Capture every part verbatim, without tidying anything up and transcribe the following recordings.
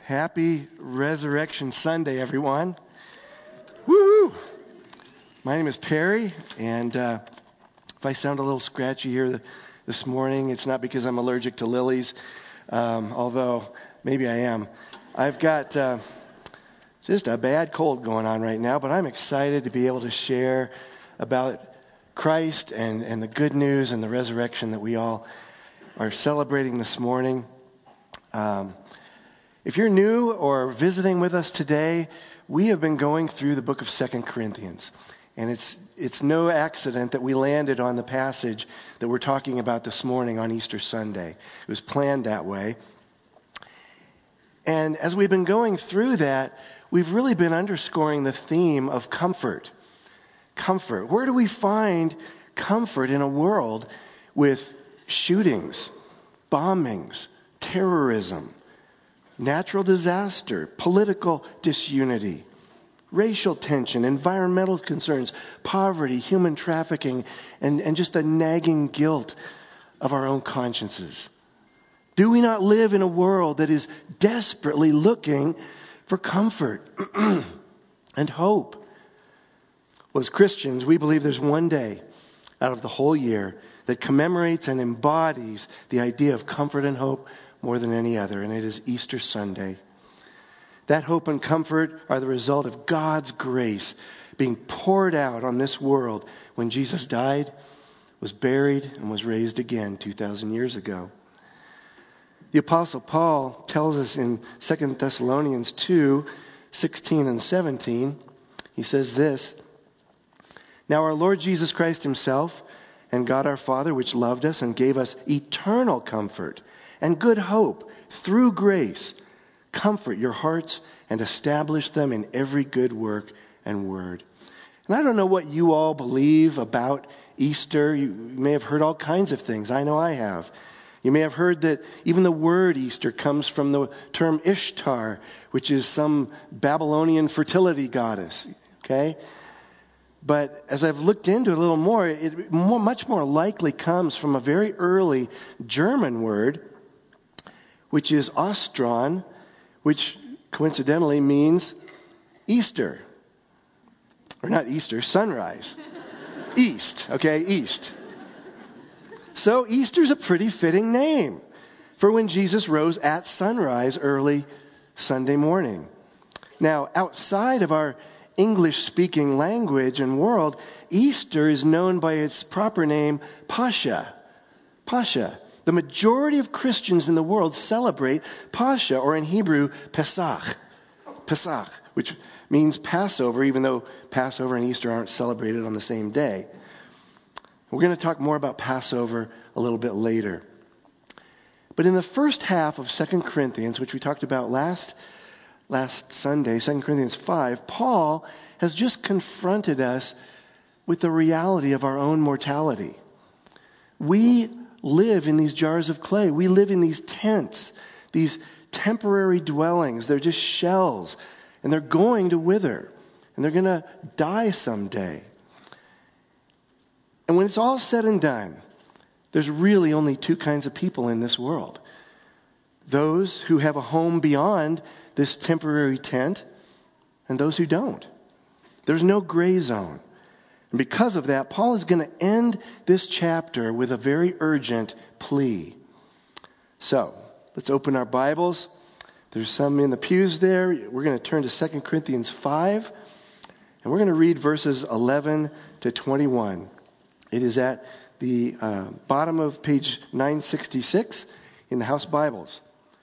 Happy Resurrection Sunday, everyone. Woo! My name is Perry, and uh, if I sound a little scratchy here this morning, it's not because I'm allergic to lilies, um, although maybe I am. I've got uh, just a bad cold going on right now, but I'm excited to be able to share about Christ and, and the good news and the resurrection that we all are celebrating this morning. Um, if you're new or visiting with us today, we have been going through the book of Second Corinthians. And it's it's no accident that we landed on the passage that we're talking about this morning on Easter Sunday. It was planned that way. And as we've been going through that, we've really been underscoring the theme of comfort. Comfort. Where do we find comfort in a world with shootings, bombings, terrorism, natural disaster, political disunity, racial tension, environmental concerns, poverty, human trafficking, and, and just the nagging guilt of our own consciences? Do we not live in a world that is desperately looking for comfort and hope? Well, as Christians, we believe there's one day out of the whole year that commemorates and embodies the idea of comfort and hope more than any other, and it is Easter Sunday. That hope and comfort are the result of God's grace being poured out on this world when Jesus died, was buried, and was raised again two thousand years ago. The Apostle Paul tells us in Second Thessalonians two, sixteen and seventeen, he says this, "Now our Lord Jesus Christ himself and God our Father, which loved us and gave us eternal comfort and good hope through grace, comfort your hearts and establish them in every good work and word." And I don't know what you all believe about Easter. You may have heard all kinds of things. I know I have. You may have heard that even the word Easter comes from the term Ishtar, which is some Babylonian fertility goddess. Okay? But as I've looked into it a little more, it more, much more likely comes from a very early German word, which is Ostron, which coincidentally means Easter. Or not Easter, sunrise. East, okay, east. So Easter's a pretty fitting name for when Jesus rose at sunrise early Sunday morning. Now, outside of our English-speaking language and world, Easter is known by its proper name, Pascha. Pascha. The majority of Christians in the world celebrate Pascha, or in Hebrew, Pesach. Pesach, which means Passover, even though Passover and Easter aren't celebrated on the same day. We're going to talk more about Passover a little bit later. But in the first half of Second Corinthians, which we talked about last, last Sunday, Second Corinthians five, Paul has just confronted us with the reality of our own mortality. We live in these jars of clay. We live in these tents, these temporary dwellings. They're just shells, and they're going to wither, and they're going to die someday. And when it's all said and done, there's really only two kinds of people in this world. Those who have a home beyond this temporary tent, and those who don't. There's no gray zone. And because of that, Paul is going to end this chapter with a very urgent plea. So, let's open our Bibles. There's some in the pews there. We're going to turn to Second Corinthians five, and we're going to read verses eleven to twenty-one. It is at the uh, bottom of page nine sixty-six in the House Bibles.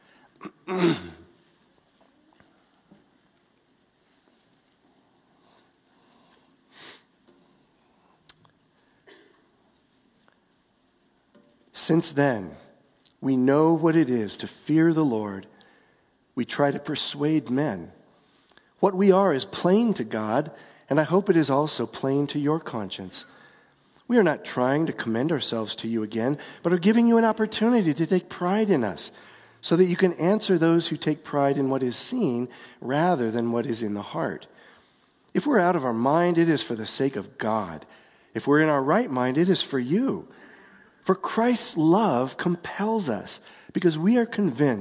Since then, we know what it is to fear the Lord. We try to persuade men. What we are is plain to God, and I hope it is also plain to your conscience. We are not trying to commend ourselves to you again, but are giving you an opportunity to take pride in us, so that you can answer those who take pride in what is seen rather than what is in the heart. If we're out of our mind, it is for the sake of God. If we're in our right mind, it is for you. For Christ's love compels us, because we are convinced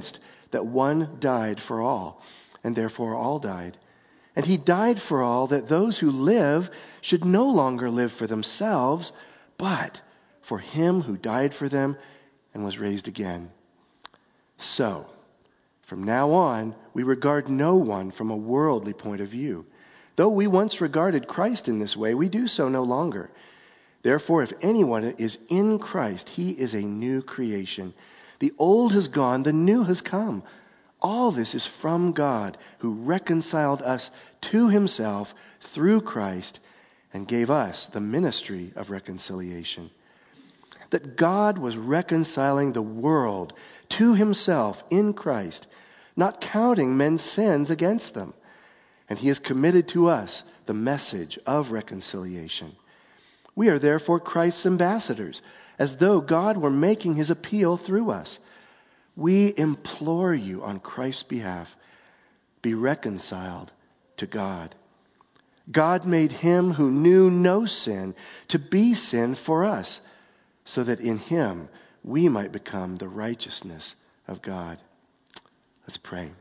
that one died for all, and therefore all died. And he died for all, that those who live should no longer live for themselves, but for him who died for them and was raised again. So, from now on, we regard no one from a worldly point of view. Though we once regarded Christ in this way, we do so no longer. Therefore, if anyone is in Christ, he is a new creation. The old has gone, the new has come. All this is from God, who reconciled us to himself through Christ and gave us the ministry of reconciliation. That God was reconciling the world to himself in Christ, not counting men's sins against them. And he has committed to us the message of reconciliation. We are therefore Christ's ambassadors, as though God were making his appeal through us. We implore you on Christ's behalf, be reconciled to God. God made him who knew no sin to be sin for us, so that in him we might become the righteousness of God. Let's pray.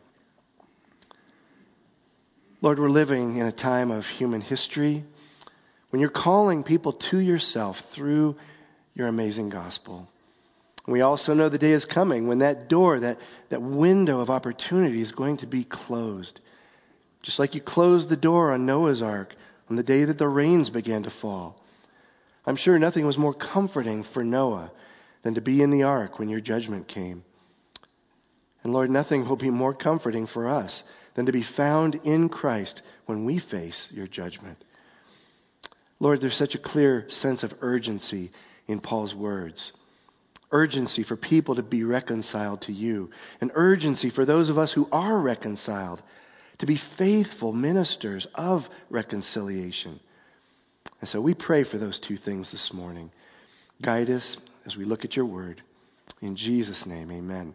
Lord, we're living in a time of human history when you're calling people to yourself through your amazing gospel. We also know the day is coming when that door, that, that window of opportunity is going to be closed. Just like you closed the door on Noah's Ark on the day that the rains began to fall. I'm sure nothing was more comforting for Noah than to be in the ark when your judgment came. And Lord, nothing will be more comforting for us than to be found in Christ when we face your judgment. Lord, there's such a clear sense of urgency in Paul's words. Urgency for people to be reconciled to you. An urgency for those of us who are reconciled to be faithful ministers of reconciliation. And so we pray for those two things this morning. Guide us as we look at your word. In Jesus' name, amen.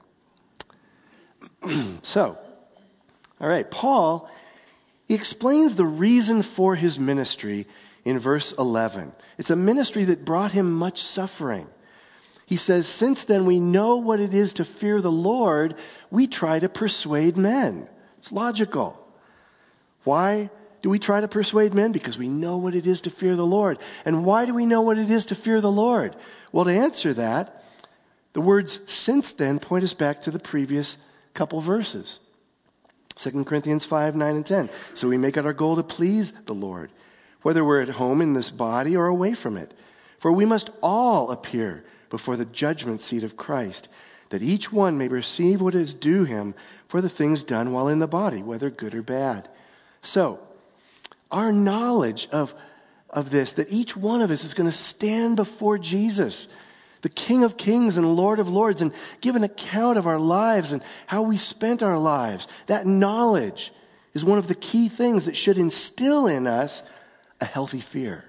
So, all right, Paul, he explains the reason for his ministry in verse eleven. It's a ministry that brought him much suffering. He says, since then we know what it is to fear the Lord, we try to persuade men. It's logical. Why do we try to persuade men? Because we know what it is to fear the Lord. And why do we know what it is to fear the Lord? Well, to answer that, the words since then point us back to the previous couple verses. Second Corinthians five, nine, and ten. So we make it our goal to please the Lord, whether we're at home in this body or away from it. For we must all appear before the judgment seat of Christ, that each one may receive what is due him for the things done while in the body, whether good or bad. So, our knowledge of, of this, that each one of us is going to stand before Jesus, the King of Kings and Lord of Lords, and give an account of our lives and how we spent our lives. That knowledge is one of the key things that should instill in us a healthy fear.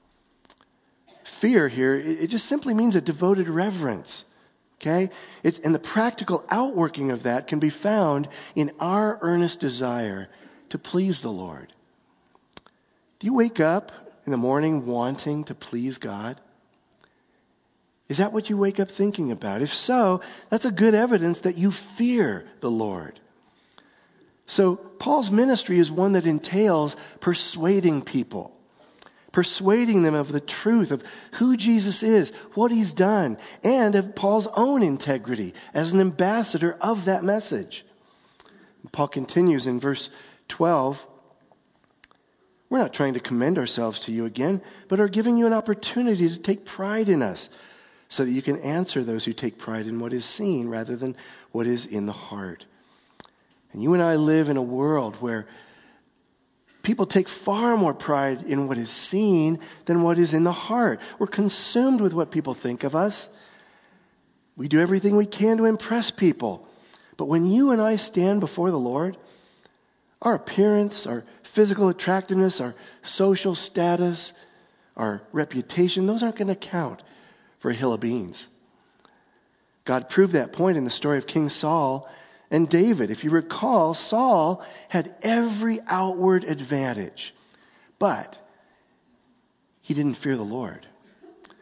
Fear here, it just simply means a devoted reverence, okay? It, and the practical outworking of that can be found in our earnest desire to please the Lord. Do you wake up in the morning wanting to please God? Is that what you wake up thinking about? If so, that's a good evidence that you fear the Lord. So Paul's ministry is one that entails persuading people. Persuading them of the truth of who Jesus is, what he's done, and of Paul's own integrity as an ambassador of that message. Paul continues in verse twelve, we're not trying to commend ourselves to you again, but are giving you an opportunity to take pride in us so that you can answer those who take pride in what is seen rather than what is in the heart. And you and I live in a world where people take far more pride in what is seen than what is in the heart. We're consumed with what people think of us. We do everything we can to impress people. But when you and I stand before the Lord, our appearance, our physical attractiveness, our social status, our reputation, those aren't going to count for a hill of beans. God proved that point in the story of King Saul and David. If you recall, Saul had every outward advantage, but he didn't fear the Lord.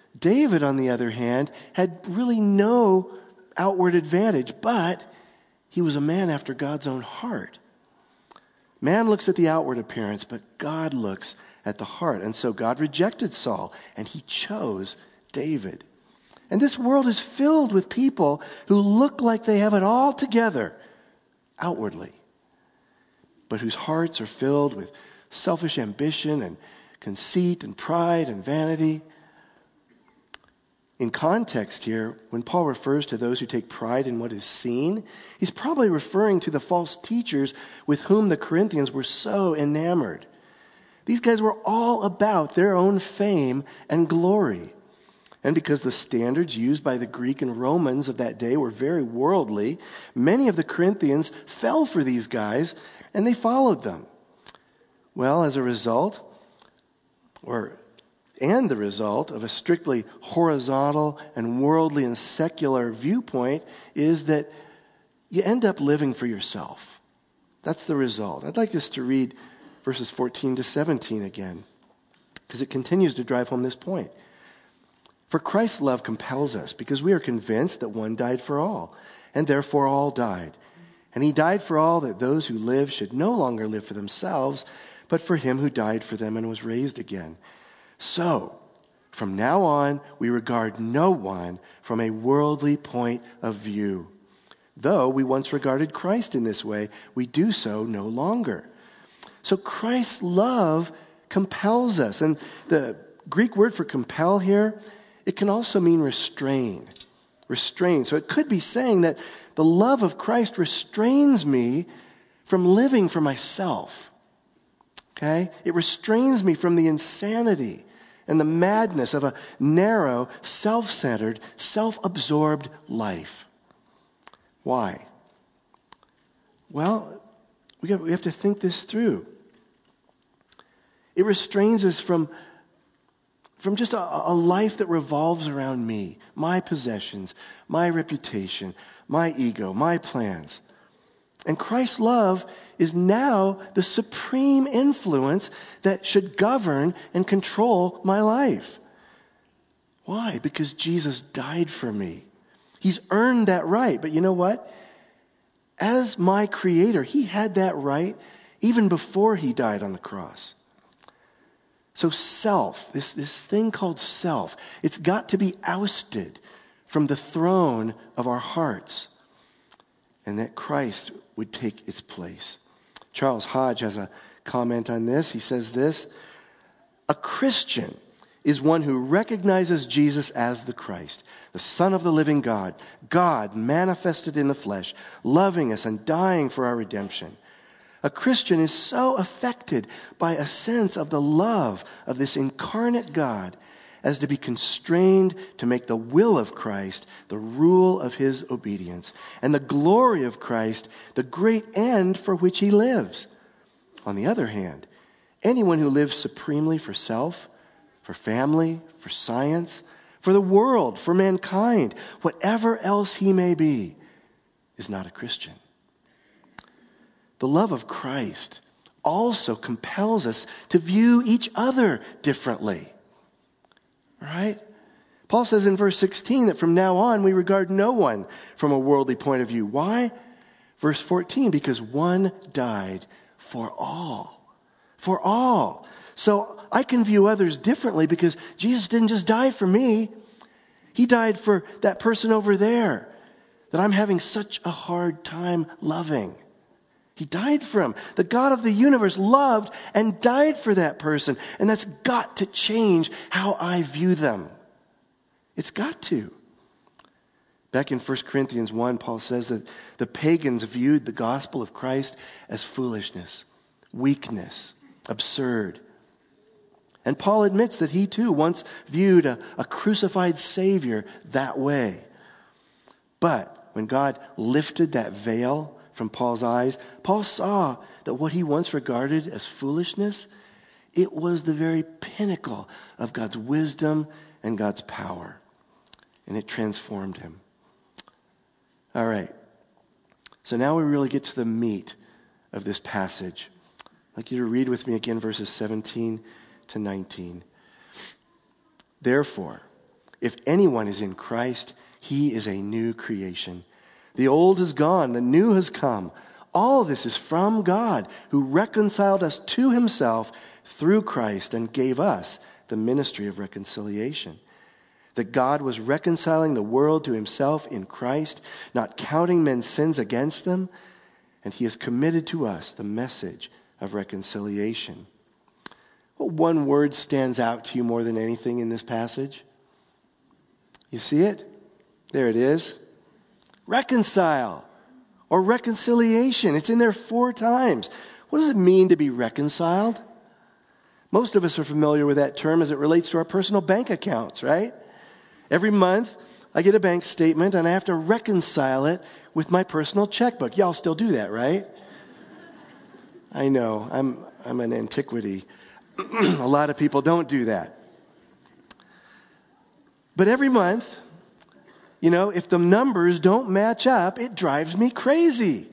David, on the other hand, had really no outward advantage, but he was a man after God's own heart. Man looks at the outward appearance, but God looks at the heart. And so God rejected Saul, and he chose David. And this world is filled with people who look like they have it all together outwardly, but whose hearts are filled with selfish ambition and conceit and pride and vanity. In context here, when Paul refers to those who take pride in what is seen, he's probably referring to the false teachers with whom the Corinthians were so enamored. These guys were all about their own fame and glory. And because the standards used by the Greek and Romans of that day were very worldly, many of the Corinthians fell for these guys and they followed them. Well, as a result, or and the result of a strictly horizontal and worldly and secular viewpoint is that you end up living for yourself. That's the result. I'd like us to read verses fourteen to seventeen again, because it continues to drive home this point. For Christ's love compels us, because we are convinced that one died for all, and therefore all died. And he died for all, that those who live should no longer live for themselves, but for him who died for them and was raised again. So, from now on, we regard no one from a worldly point of view. Though we once regarded Christ in this way, we do so no longer. So Christ's love compels us. And the Greek word for compel here, it can also mean restrain. Restrain. So it could be saying that the love of Christ restrains me from living for myself. Okay? It restrains me from the insanity and the madness of a narrow, self-centered, self-absorbed life. Why? Well, we have, we have to think this through. It restrains us from, from just a, a life that revolves around me, my possessions, my reputation, my ego, my plans. And Christ's love is now the supreme influence that should govern and control my life. Why? Because Jesus died for me. He's earned that right. But you know what? As my creator, he had that right even before he died on the cross. So self, this, this thing called self, it's got to be ousted from the throne of our hearts, and that Christ would take its place. Charles Hodge has a comment on this. He says this: a Christian is one who recognizes Jesus as the Christ, the Son of the living God, God manifested in the flesh, loving us and dying for our redemption. A Christian is so affected by a sense of the love of this incarnate God as to be constrained to make the will of Christ the rule of his obedience, and the glory of Christ the great end for which he lives. On the other hand, anyone who lives supremely for self, for family, for science, for the world, for mankind, whatever else he may be, is not a Christian. The love of Christ also compels us to view each other differently. Right? Paul says in verse sixteen that from now on we regard no one from a worldly point of view. Why? Verse fourteen, because one died for all. For all. So I can view others differently because Jesus didn't just die for me. He died for that person over there that I'm having such a hard time loving. He died for him. The God of the universe loved and died for that person. And that's got to change how I view them. It's got to. Back in First Corinthians one, Paul says that the pagans viewed the gospel of Christ as foolishness, weakness, absurd. And Paul admits that he too once viewed a, a crucified Savior that way. But when God lifted that veil from Paul's eyes, Paul saw that what he once regarded as foolishness, it was the very pinnacle of God's wisdom and God's power. And it transformed him. All right. So now we really get to the meat of this passage. I'd like you to read with me again verses seventeen to nineteen. Therefore, if anyone is in Christ, he is a new creation. The old is gone, the new has come. All this is from God, who reconciled us to himself through Christ and gave us the ministry of reconciliation. That God was reconciling the world to himself in Christ, not counting men's sins against them, and he has committed to us the message of reconciliation. What one word stands out to you more than anything in this passage? You see it? There it is. Reconcile or reconciliation. It's in there four times. What does it mean to be reconciled? Most of us are familiar with that term as it relates to our personal bank accounts, right? Every month I get a bank statement and I have to reconcile it with my personal checkbook. Y'all still do that, right? I know, I'm I'm an antiquity. A lot of people don't do that. But every month, you know, if the numbers don't match up, it drives me crazy.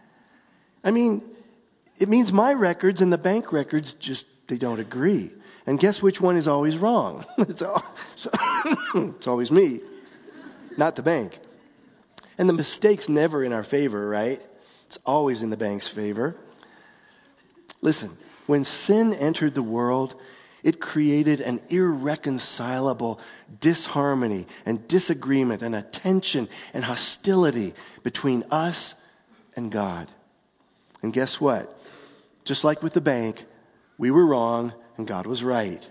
I mean, it means my records and the bank records just, they don't agree. And guess which one is always wrong? It's, all, so, it's always me, not the bank. And the mistake's never in our favor, right? It's always in the bank's favor. Listen, when sin entered the world, it created an irreconcilable disharmony and disagreement and a tension and hostility between us and God. And guess what? Just like with the bank, we were wrong and God was right.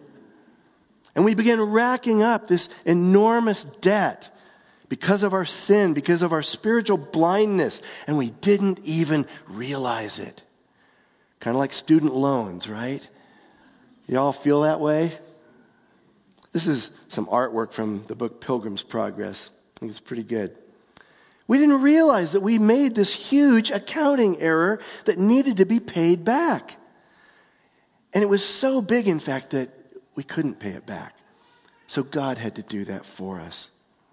And we began racking up this enormous debt because of our sin, because of our spiritual blindness, and we didn't even realize it. Kind of like student loans, right? Y'all feel that way? This is some artwork from the book Pilgrim's Progress. I think it's pretty good. We didn't realize that we made this huge accounting error that needed to be paid back. And it was so big, in fact, that we couldn't pay it back. So God had to do that for us.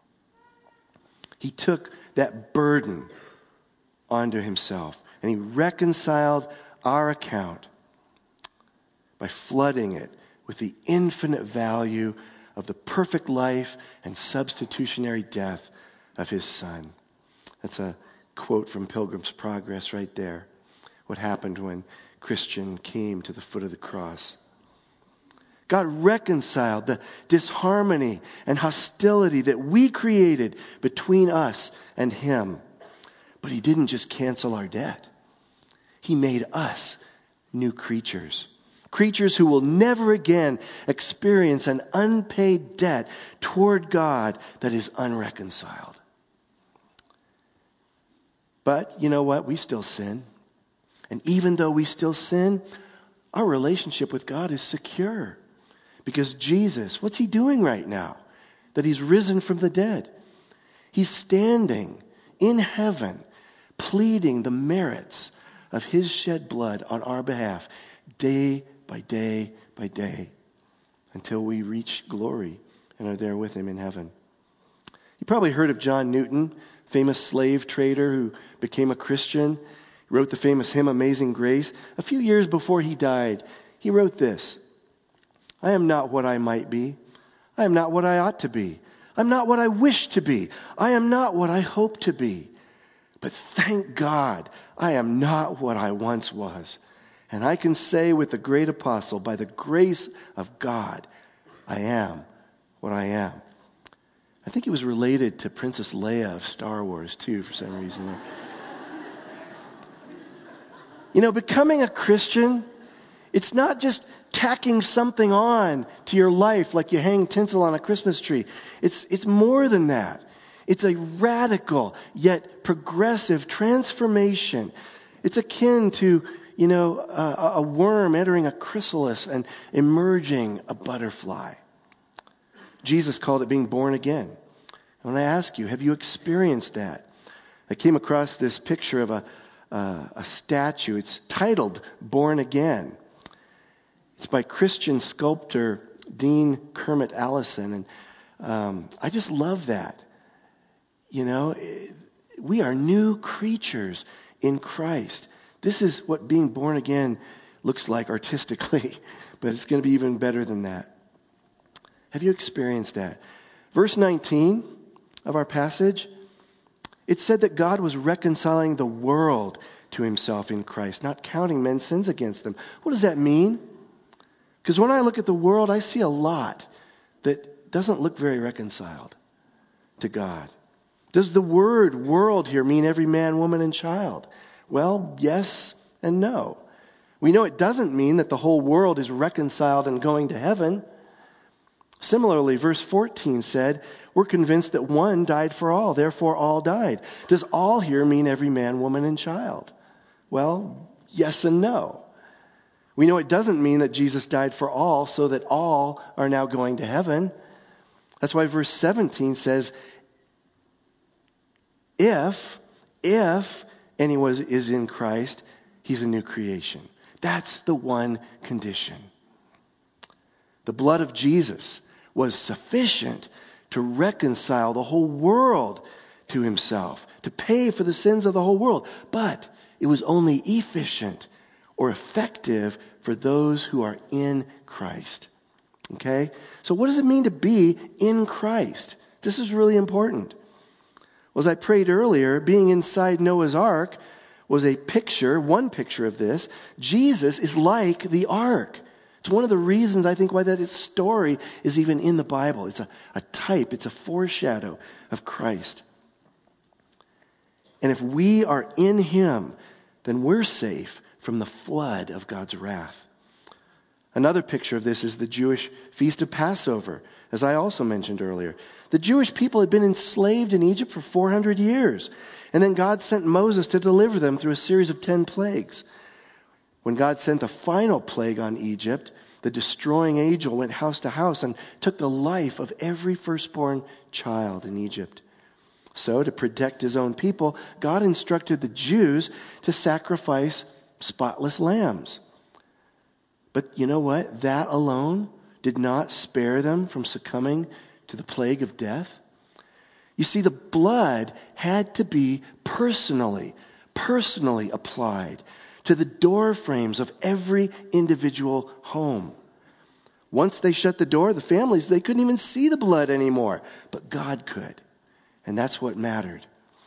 He took that burden onto himself, and he reconciled our account by flooding it with the infinite value of the perfect life and substitutionary death of his Son. That's a quote from Pilgrim's Progress right there. What happened when Christian came to the foot of the cross. God reconciled the disharmony and hostility that we created between us and him. But he didn't just cancel our debt. He made us new creatures. Creatures who will never again experience an unpaid debt toward God that is unreconciled. But you know what? We still sin. And even though we still sin, our relationship with God is secure. Because Jesus, what's he doing right now? That he's risen from the dead. He's standing in heaven, pleading the merits of his shed blood on our behalf, day by day by day, until we reach glory and are there with him in heaven. You probably heard of John Newton, famous slave trader who became a Christian. He wrote the famous hymn, Amazing Grace. A few years before he died, he wrote this: I am not what I might be. I am not what I ought to be. I'm not what I wish to be. I am not what I hope to be. But thank God, I am not what I once was. And I can say with the great apostle, by the grace of God, I am what I am. I think it was related to Princess Leia of Star Wars, too, for some reason. You know, becoming a Christian, it's not just tacking something on to your life like you hang tinsel on a Christmas tree. It's, it's more than that. It's a radical yet progressive transformation. It's akin to, you know, a, a worm entering a chrysalis and emerging a butterfly. Jesus called it being born again. I want to ask you, have you experienced that? I came across this picture of a, uh, a statue. It's titled Born Again. It's by Christian sculptor Dean Kermit Allison. And um, I just love that. You know, we are new creatures in Christ. This is what being born again looks like artistically, but it's going to be even better than that. Have you experienced that? Verse nineteen of our passage, It said that God was reconciling the world to himself in Christ, not counting men's sins against them. What does that mean? Because when I look at the world, I see a lot that doesn't look very reconciled to God. Does the word world here mean every man, woman, and child? Well, yes and no. We know it doesn't mean that the whole world is reconciled and going to heaven. Similarly, verse fourteen said, we're convinced that one died for all, therefore all died. Does all here mean every man, woman, and child? Well, yes and no. We know it doesn't mean that Jesus died for all so that all are now going to heaven. That's why verse seventeen says, if, if anyone is in Christ, he's a new creation. That's the one condition. The blood of Jesus was sufficient to reconcile the whole world to himself, to pay for the sins of the whole world. But it was only efficient or effective for those who are in Christ. Okay? So what does it mean to be in Christ? This is really important. Well, as I prayed earlier, being inside Noah's ark was a picture, one picture of this. Jesus is like the ark. It's one of the reasons I think why that story is even in the Bible. It's a, a type, it's a foreshadow of Christ. And if we are in him, then we're safe from the flood of God's wrath. Another picture of this is the Jewish feast of Passover, as I also mentioned earlier. The Jewish people had been enslaved in Egypt for four hundred years. And then God sent Moses to deliver them through a series of ten plagues. When God sent the final plague on Egypt, the destroying angel went house to house and took the life of every firstborn child in Egypt. So, to protect his own people, God instructed the Jews to sacrifice spotless lambs. But you know what? That alone did not spare them from succumbing to the plague of death. You see, the blood had to be personally, personally applied to the door frames of every individual home. Once they shut the door, the families, they couldn't even see the blood anymore. But God could. And that's what mattered.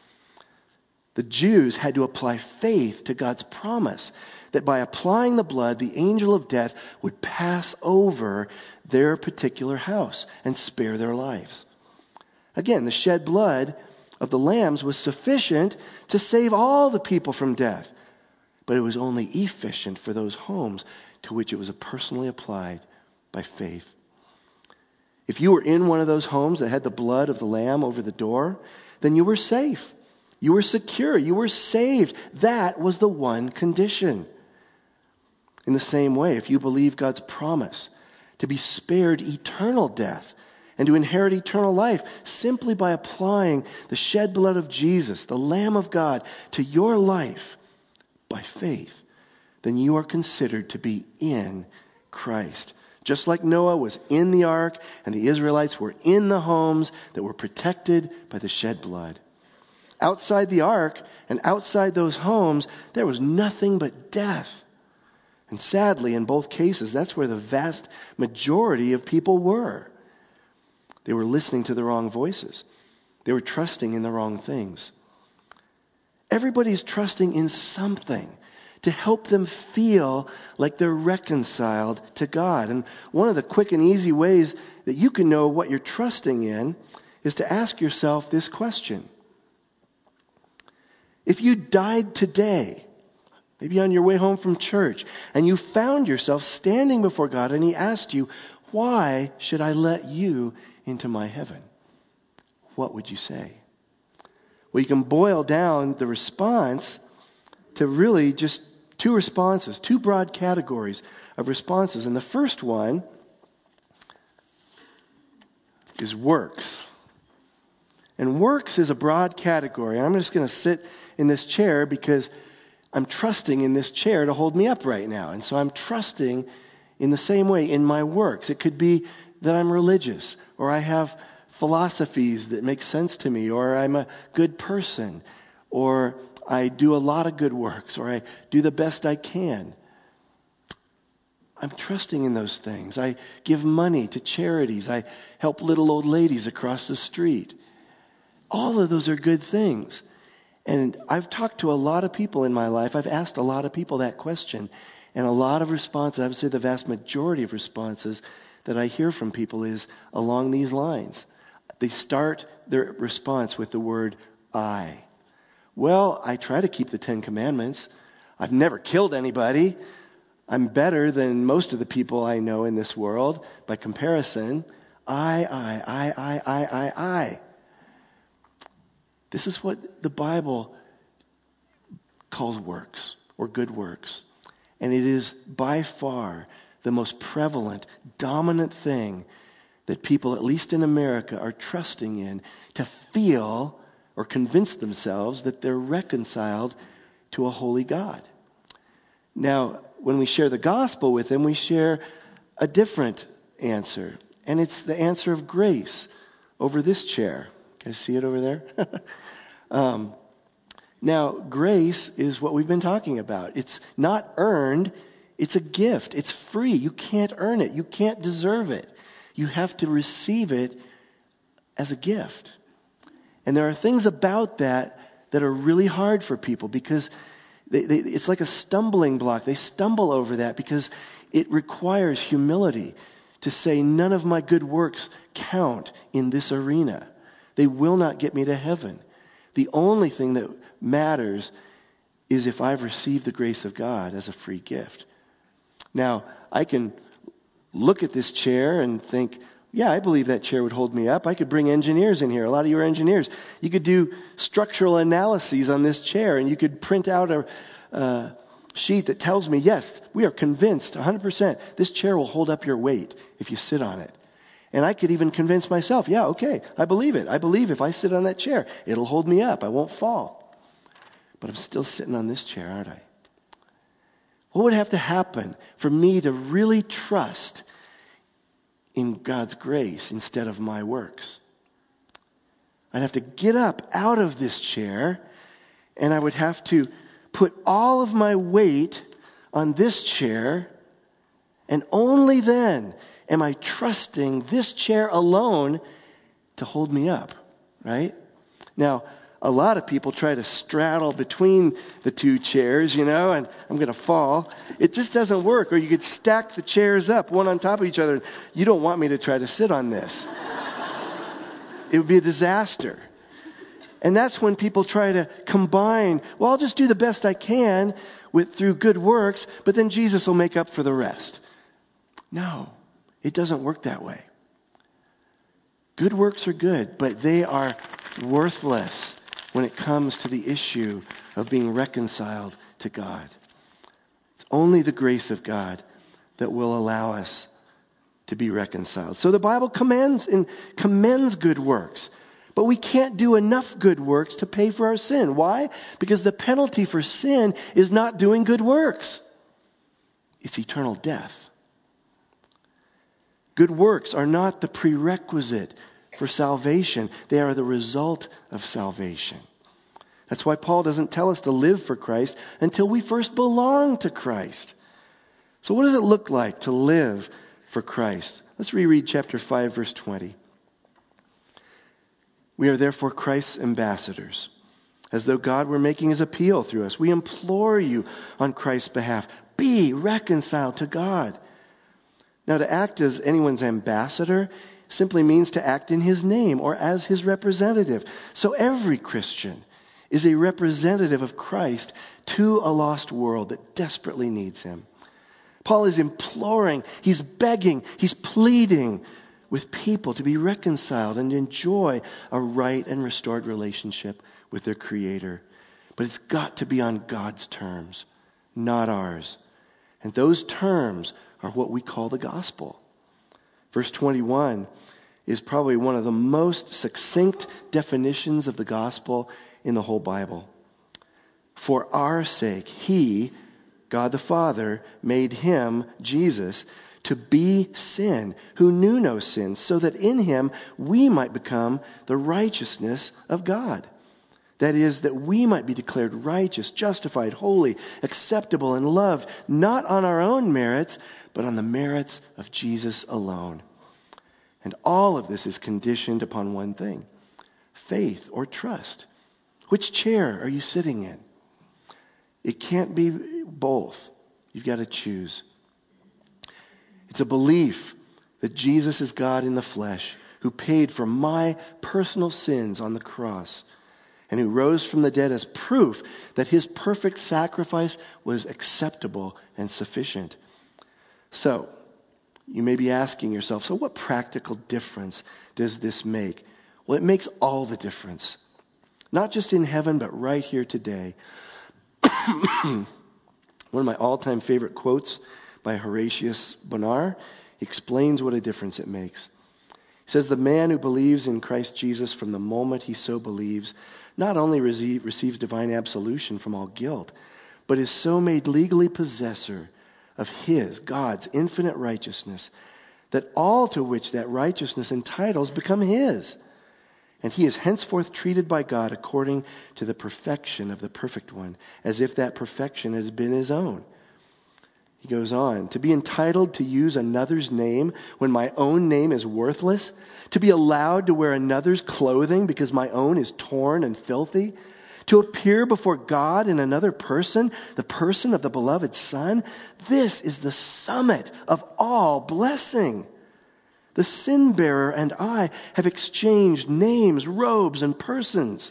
The Jews had to apply faith to God's promise that by applying the blood, the angel of death would pass over their particular house and spare their lives. Again, the shed blood of the lambs was sufficient to save all the people from death. But it was only efficient for those homes to which it was personally applied by faith. If you were in one of those homes that had the blood of the lamb over the door, then you were safe. You were secure. You were saved. That was the one condition. In the same way, if you believe God's promise to be spared eternal death and to inherit eternal life simply by applying the shed blood of Jesus, the Lamb of God, to your life by faith, then you are considered to be in Christ. Just like Noah was in the ark and the Israelites were in the homes that were protected by the shed blood. Outside the ark and outside those homes, there was nothing but death. And sadly, in both cases, that's where the vast majority of people were. They were listening to the wrong voices. They were trusting in the wrong things. Everybody's trusting in something to help them feel like they're reconciled to God. And one of the quick and easy ways that you can know what you're trusting in is to ask yourself this question. If you died today, maybe on your way home from church, and you found yourself standing before God and he asked you, why should I let you into my heaven? What would you say? Well, you can boil down the response to really just two responses, two broad categories of responses. And the first one is works. And works is a broad category. I'm just going to sit in this chair because I'm trusting in this chair to hold me up right now. And so I'm trusting in the same way in my works. It could be that I'm religious, or I have philosophies that make sense to me, or I'm a good person, or I do a lot of good works, or I do the best I can. I'm trusting in those things. I give money to charities. I help little old ladies across the street. All of those are good things. And I've talked to a lot of people in my life. I've asked a lot of people that question. And a lot of responses, I would say the vast majority of responses that I hear from people is along these lines. They start their response with the word I. Well, I try to keep the Ten Commandments. I've never killed anybody. I'm better than most of the people I know in this world by comparison. I, I, I, I, I, I, I. This is what the Bible calls works or good works. And it is by far the most prevalent, dominant thing that people, at least in America, are trusting in to feel or convince themselves that they're reconciled to a holy God. Now, when we share the gospel with them, we share a different answer. And it's the answer of grace over this chair. Can I see it over there? um, now, grace is what we've been talking about. It's not earned. It's a gift. It's free. You can't earn it. You can't deserve it. You have to receive it as a gift. And there are things about that that are really hard for people because they, they, it's like a stumbling block. They stumble over that because it requires humility to say, none of my good works count in this arena. They will not get me to heaven. The only thing that matters is if I've received the grace of God as a free gift. Now, I can look at this chair and think, yeah, I believe that chair would hold me up. I could bring engineers in here. A lot of you are engineers. You could do structural analyses on this chair, and you could print out a uh, sheet that tells me, yes, we are convinced one hundred percent this chair will hold up your weight if you sit on it. And I could even convince myself, yeah, okay, I believe it. I believe if I sit on that chair, it'll hold me up. I won't fall. But I'm still sitting on this chair, aren't I? What would have to happen for me to really trust in God's grace instead of my works? I'd have to get up out of this chair, and I would have to put all of my weight on this chair, and only then am I trusting this chair alone to hold me up, right? Now, a lot of people try to straddle between the two chairs, you know, and I'm going to fall. It just doesn't work. Or you could stack the chairs up, one on top of each other. You don't want me to try to sit on this. It would be a disaster. And that's when people try to combine, well, I'll just do the best I can with through good works, but then Jesus will make up for the rest. No, it doesn't work that way. Good works are good, but they are worthless when it comes to the issue of being reconciled to God. It's only the grace of God that will allow us to be reconciled. So the Bible commends and commends good works, but we can't do enough good works to pay for our sin. Why? Because the penalty for sin is not doing good works. It's eternal death. Good works are not the prerequisite for salvation. They are the result of salvation. That's why Paul doesn't tell us to live for Christ until we first belong to Christ. So what does it look like to live for Christ? Let's reread chapter five, verse twenty. We are therefore Christ's ambassadors, as though God were making his appeal through us. We implore you on Christ's behalf, be reconciled to God. Now, to act as anyone's ambassador simply means to act in his name or as his representative. So every Christian is a representative of Christ to a lost world that desperately needs him. Paul is imploring, he's begging, he's pleading with people to be reconciled and enjoy a right and restored relationship with their Creator. But it's got to be on God's terms, not ours. And those terms are what we call the gospel. Verse twenty-one is probably one of the most succinct definitions of the gospel in the whole Bible. For our sake, he, God the Father, made him, Jesus, to be sin, who knew no sin, so that in him we might become the righteousness of God. That is, that we might be declared righteous, justified, holy, acceptable, and loved, not on our own merits, but on the merits of Jesus alone. And all of this is conditioned upon one thing: faith or trust? Which chair are you sitting in? It can't be both. You've got to choose. It's a belief that Jesus is God in the flesh, who paid for my personal sins on the cross, and who rose from the dead as proof that his perfect sacrifice was acceptable and sufficient. So, you may be asking yourself, so what practical difference does this make? Well, it makes all the difference. Not just in heaven, but right here today. One of my all-time favorite quotes by Horatius Bonar explains what a difference it makes. He says, the man who believes in Christ Jesus from the moment he so believes not only receive, receives divine absolution from all guilt, but is so made legally possessor of his, God's infinite righteousness, that all to which that righteousness entitles become his. And he is henceforth treated by God according to the perfection of the perfect one, as if that perfection has been his own. He goes on, to be entitled to use another's name when my own name is worthless, to be allowed to wear another's clothing because my own is torn and filthy, to appear before God in another person, the person of the beloved Son, this is the summit of all blessing. The sin bearer and I have exchanged names, robes, and persons.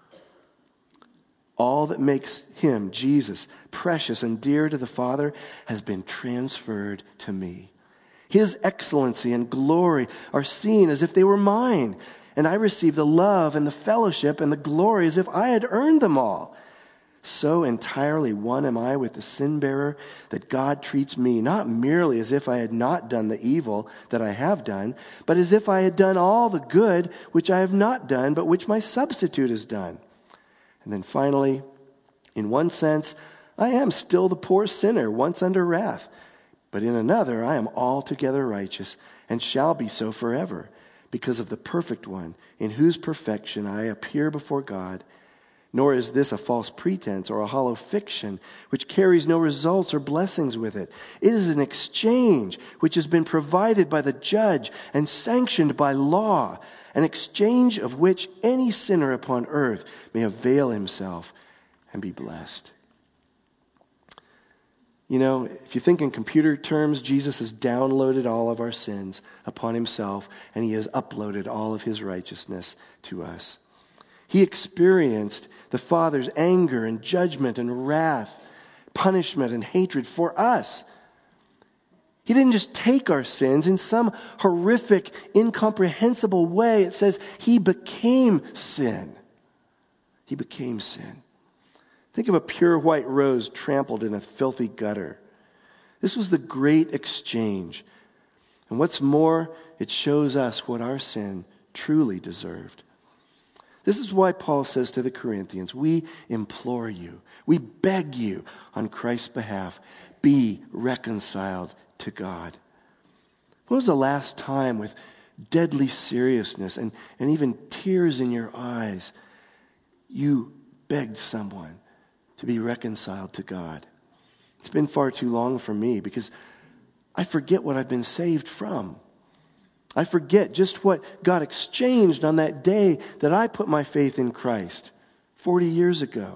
All that makes him, Jesus, precious and dear to the Father has been transferred to me. His excellency and glory are seen as if they were mine, and I receive the love and the fellowship and the glory as if I had earned them all. So entirely one am I with the sin bearer that God treats me not merely as if I had not done the evil that I have done, but as if I had done all the good which I have not done, but which my substitute has done. And then finally, in one sense, I am still the poor sinner, once under wrath. But in another, I am altogether righteous, and shall be so forever, because of the perfect one, in whose perfection I appear before God. Nor is this a false pretense or a hollow fiction, which carries no results or blessings with it. It is an exchange which has been provided by the judge and sanctioned by law, an exchange of which any sinner upon earth may avail himself and be blessed. You know, if you think in computer terms, Jesus has downloaded all of our sins upon himself, and he has uploaded all of his righteousness to us. He experienced the Father's anger and judgment and wrath, punishment and hatred for us. He didn't just take our sins in some horrific, incomprehensible way. It says he became sin. He became sin. Think of a pure white rose trampled in a filthy gutter. This was the great exchange. And what's more, it shows us what our sin truly deserved. This is why Paul says to the Corinthians, we implore you, we beg you on Christ's behalf, be reconciled to God. When was the last time with deadly seriousness and, and even tears in your eyes, you begged someone to be reconciled to God? It's been far too long for me because I forget what I've been saved from. I forget just what God exchanged on that day that I put my faith in Christ forty years ago.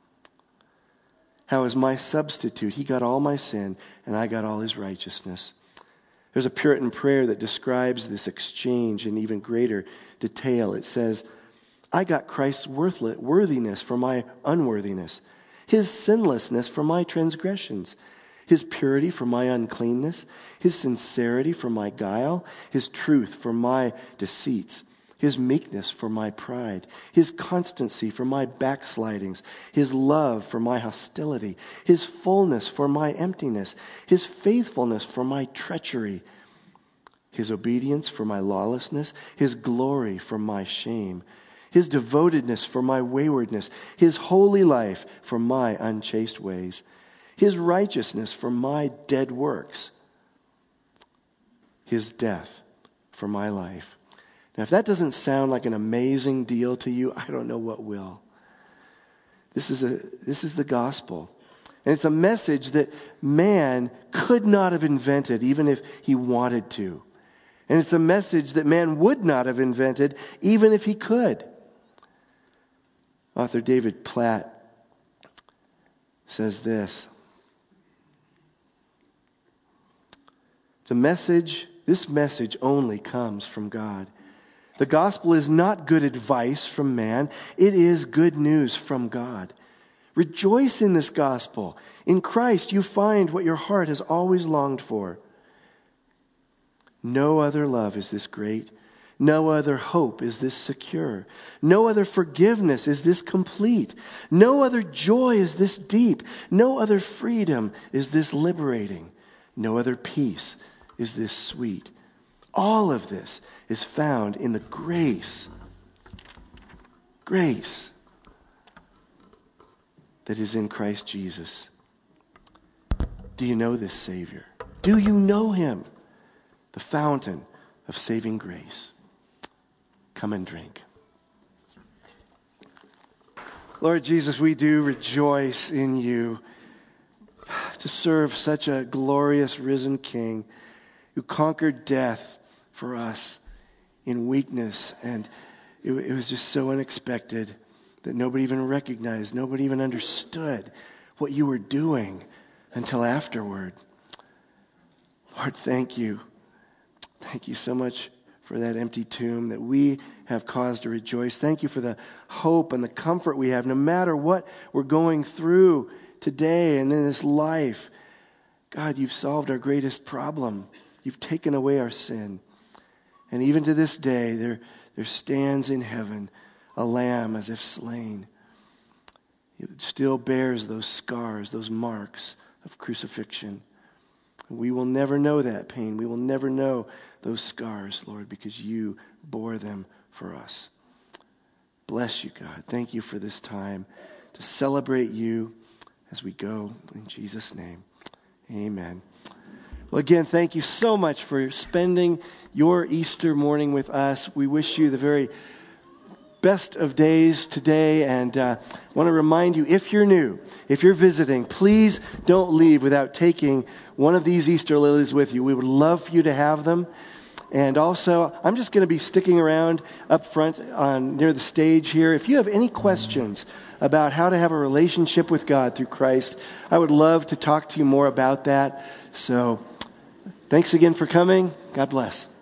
How as my substitute, he got all my sin and I got all his righteousness. There's a Puritan prayer that describes this exchange in even greater detail. It says, I got Christ's worthiness for my unworthiness, his sinlessness for my transgressions, his purity for my uncleanness, his sincerity for my guile, his truth for my deceits, his meekness for my pride, his constancy for my backslidings, his love for my hostility, his fullness for my emptiness, his faithfulness for my treachery, his obedience for my lawlessness, his glory for my shame, his devotedness for my waywardness, his holy life for my unchaste ways, his righteousness for my dead works, his death for my life. Now, if that doesn't sound like an amazing deal to you, I don't know what will. This is a this is the gospel. And it's a message that man could not have invented even if he wanted to. And it's a message that man would not have invented even if he could. Author David Platt says this: The message, this message only comes from God. The gospel is not good advice from man. It is good news from God. Rejoice in this gospel. In Christ you find what your heart has always longed for. No other love is this great. No other hope is this secure. No other forgiveness is this complete. No other joy is this deep. No other freedom is this liberating. No other peace is this sweet. All of this is found in the grace, grace that is in Christ Jesus. Do you know this Savior? Do you know him? The fountain of saving grace. Come and drink. Lord Jesus, we do rejoice in you to serve such a glorious risen King who conquered death for us in weakness. And it, it was just so unexpected that nobody even recognized, nobody even understood what you were doing until afterward. Lord, thank you. Thank you so much for that empty tomb that we have cause to rejoice. Thank you for the hope and the comfort we have no matter what we're going through today and in this life. God, you've solved our greatest problem. You've taken away our sin. And even to this day, there, there stands in heaven a lamb as if slain. It still bears those scars, those marks of crucifixion. We will never know that pain. We will never know those scars, Lord, because you bore them for us. Bless you, God. Thank you for this time to celebrate you as we go. In Jesus' name, amen. Well, again, thank you so much for spending your Easter morning with us. We wish you the very best of days today, and uh, want to remind you, if you're new, if you're visiting, please don't leave without taking one of these Easter lilies with you. We would love for you to have them. And also, I'm just going to be sticking around up front on near the stage here. If you have any questions about how to have a relationship with God through Christ, I would love to talk to you more about that. So, thanks again for coming. God bless.